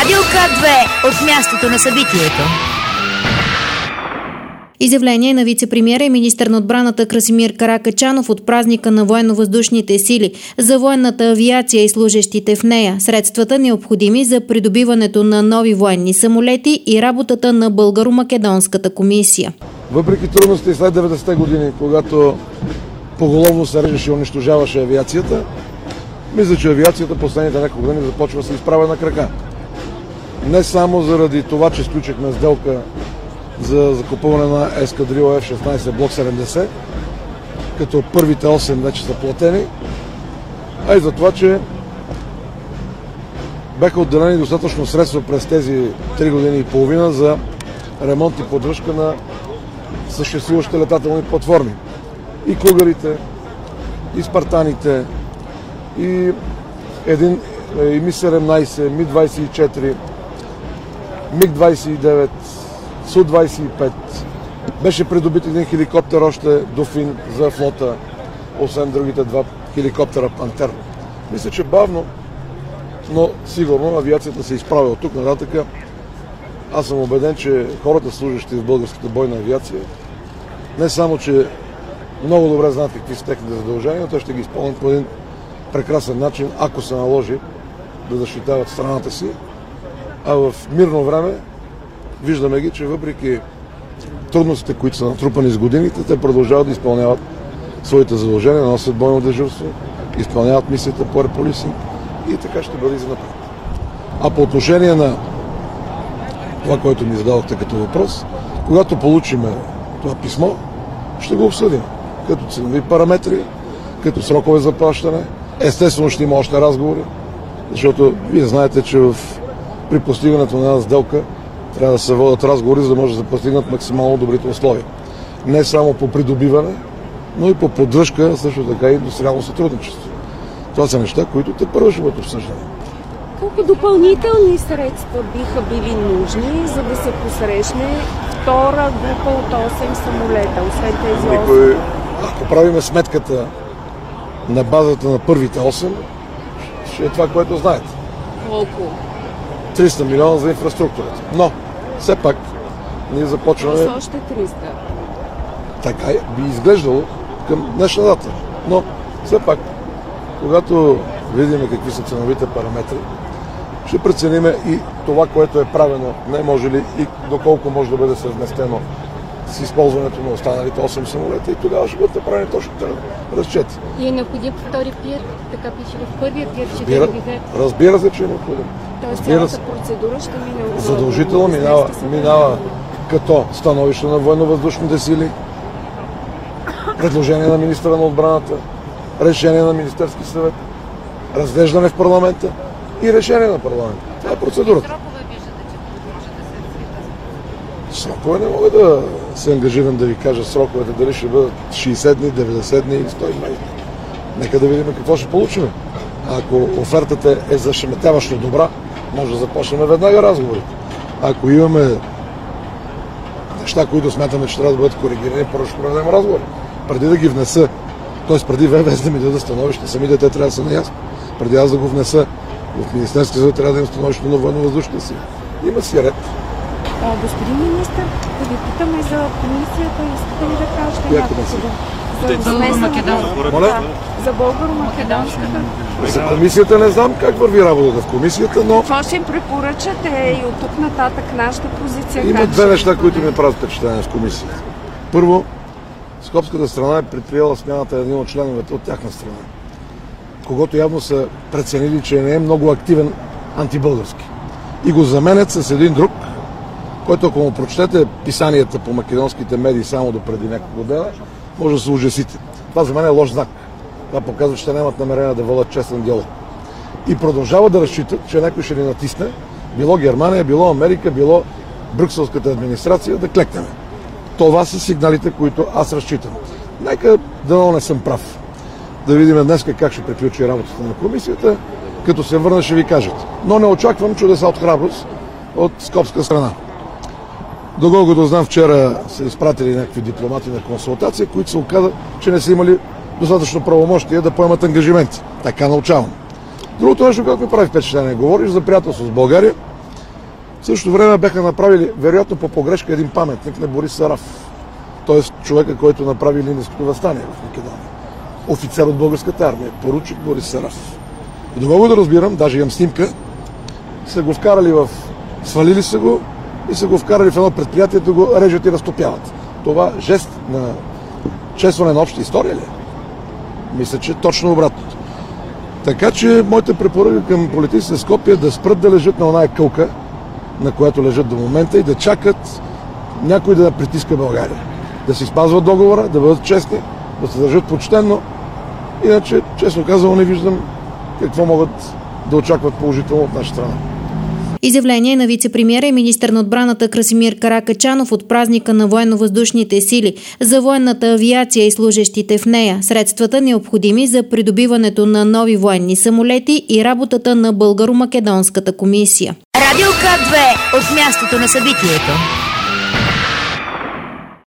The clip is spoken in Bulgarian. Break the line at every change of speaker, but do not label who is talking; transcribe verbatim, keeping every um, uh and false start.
Радио К две от мястото на събитието.
Изявление на вице-премиера и министър на отбраната Красимир Каракачанов от празника на военно-въздушните сили за военната авиация и служещите в нея, средствата необходими за придобиването на нови военни самолети и работата на българо-македонската комисия.
Въпреки трудности след деветдесетте години, когато поголовно се режеше и унищожаваше авиацията, мисля, че авиацията последните няколко години започва да се изправя на крака. Не само заради това, че сключихме сделка за закупуване на ескадрила Еф шестнайсет Блок седемдесет, като първите осем вече са платени, а и за това, че бяха отделени достатъчно средства през тези три години и половина за ремонт и поддръжка на съществуващите летателни платформи. И Кугарите, и Спартаните, и един и Ми седемнайсет, Ми двайсет и четири, Миг двайсет и девет, Су двайсет и пет. Беше придобит един хеликоптер още Дофин за флота, освен другите два хеликоптера Пантер. Мисля, че бавно, но сигурно авиацията се изправя от тук нататък. Аз съм убеден, че хората, служащи в българската бойна авиация, не само, че много добре знаят какви са техните задължения, но те ще ги изпълнят по един прекрасен начин, ако се наложи да защитават страната си. А в мирно време виждаме ги, че въпреки трудностите, които са натрупани с годините, те продължават да изпълняват своите задължения, носят бойно дежурство, изпълняват мисията по ерполисинг и така ще бъде и за напред. А по отношение на това, което ми зададохте като въпрос, когато получим това писмо, ще го обсъдим като ценови параметри, като срокове за плащане. Естествено ще има още разговори, защото вие знаете, че в, при постигането на една сделка трябва да се водят разговори, за да може да се постигнат максимално добрите условия. Не само по придобиване, но и по поддръжка, също така и индустриално сътрудничество. Това са неща, които те първо ще бъдат обсъждани.
Колко допълнителни средства биха били нужни, за да се посрещне втора група от осем самолета, освен тези осем?
Никой, ако правиме сметката на базата на първите осем, ще е това, което знаете.
Колко?
триста милиона за инфраструктурата. Но, все пак, ние започваме...
С още триста.
Така би изглеждало към днешна дата. Но, все пак, когато видим какви са ценовите параметри, ще прецениме и това, което е правено, не може ли и доколко може да бъде съвместено с използването на останалите осем самолета и тогава ще бъдат направени точните разчети.
И е необходим втори пир, така пише в първия пир, че
Разбира,
да видят.
разбира се, че е необходим.
Тоест цялата процедура ще мине от...
Задължително минава, минава като становище на военно-въздушните сили, предложение на министъра на отбраната, решение на Министерски съвет, разглеждане в парламента и решение на парламента. Това е процедурата.
Срокове виждате, че може да се
Срокове не мога да се ангажирам да ви кажа сроковете, дали ще бъдат шейсет дни, деветдесет дни или сто и двайсет. Нека да видим какво ще получим. Ако офертата е зашеметяващо добра, може да започнем веднага разговорите. Ако имаме неща, които смятаме, че трябва да бъдат коригирани, първо ще проведем разговори. Преди да ги внеса, т.е. преди ВВС да ми даде становище, самите те трябва да са наясно. Преди аз да го внеса в Министерския съвет, трябва да има становище на военно-въздушните сили. Има си ред.
А, господин министър, да ви питаме за комисията, искате ли да кажете
Коя
някакво?
комисия?
За
Българо-македонската.
Моля?
За българо-македонската.
За комисията не знам как върви работата в комисията, но
Какво ще им препоръчате и от тук нататък нашата позиция?
има
как
две
ще
неща, които
бъде?
ми правят впечатление в комисията. Първо, скопската страна е предприела смяната на един от членовете от тяхна страна, когото явно са преценили, че не е много активен антибългарски. И го заменят с един друг, който, ако му прочетете писанията по македонските медии само до преди няколко дена, може да се ужасите. Това за мен е лош знак. Това показва, че те нямат намерение да водят честен диалог. И продължава да разчитат, че някой ще ни натисне, било Германия, било Америка, било брюкселската администрация, да клекнем. Това са сигналите, които аз разчитам. Нека да не съм прав. Да видим днес как ще приключи работата на комисията. Като се върна, ще ви кажат. Но не очаквам чудеса от храброст от скопска страна. Доколкото знам, вчера са изпратили някакви дипломати на консултация, които се оказа, че не са имали достатъчно правомощия да поемат ангажименти. Така научавам. Другото нещо, което ми прави впечатление, говориш за приятелство с България, В същото време бяха направили, вероятно по погрешка, един паметник на Борис Сараф. Т.е. човека, който направи Илинденското въстание в Македония. Офицер от българската армия, поручик Борис Сараф. И да мога да разбирам, даже имам снимка, са го вкарали в... свалили са го и са го вкарали в едно предприятие да го режат и разтопяват. Това жест на честване на обща история ли? Мисля, че точно обратното. Така че моята препоръка към политиците в Скопие е да спрат да лежат на оная кълка, на която лежат до момента, и да чакат някой да притиска България. Да си спазват договора, да бъдат честни, да се държат почтенно. Иначе, честно казано, не виждам какво могат да очакват положително от наша страна.
Изявление на вице-премиера и министър на отбраната Красимир Каракачанов от празника на военно-въздушните сили за военната авиация и служещите в нея, средствата необходими за придобиването на нови военни самолети и работата на българо-македонската комисия.
Радио К две от мястото на събитието.